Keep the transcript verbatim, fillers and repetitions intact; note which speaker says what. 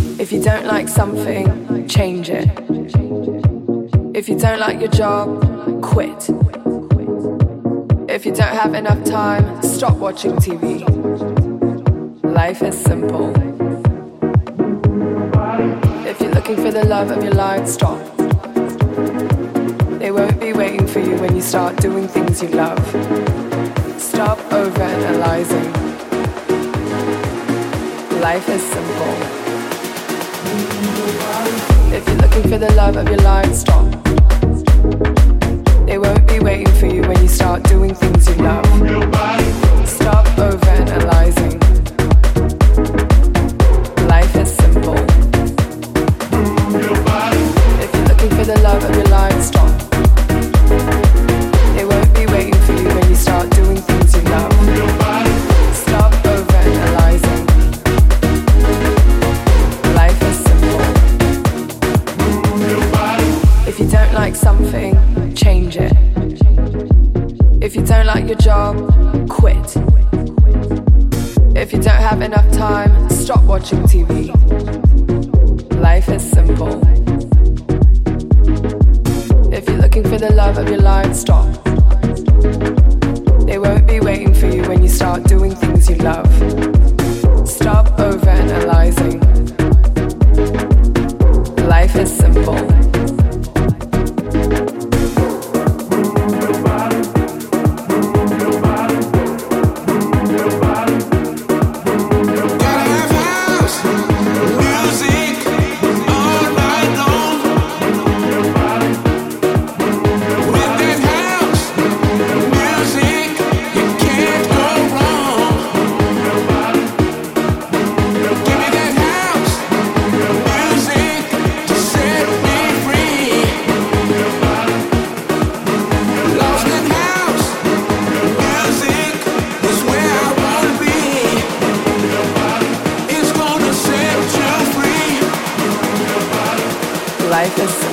Speaker 1: If you don't like something, change it. If you don't like your job, quit. If you don't have enough time, stop watching T V. Life is simple. If you're looking for the love of your life, stop. They won't be waiting for you when you start doing things you love. Stop overanalyzing. Life is simple. If you're looking for the love of your life, stop. They won't be waiting for you when you start doing things you love. Stop overanalyzing. Life is simple. If you're looking for the love of your life, stop. They won't be waiting for you when you start doing things you love. Stop overanalyzing. Life is simple. If you don't like something, change it. If you don't like your job, quit. If you don't have enough time, stop watching T V. Life is simple. If you're looking for the love of your life, stop. They won't be waiting for you when you start doing things you love. Stop overanalyzing. Life is simple. Life is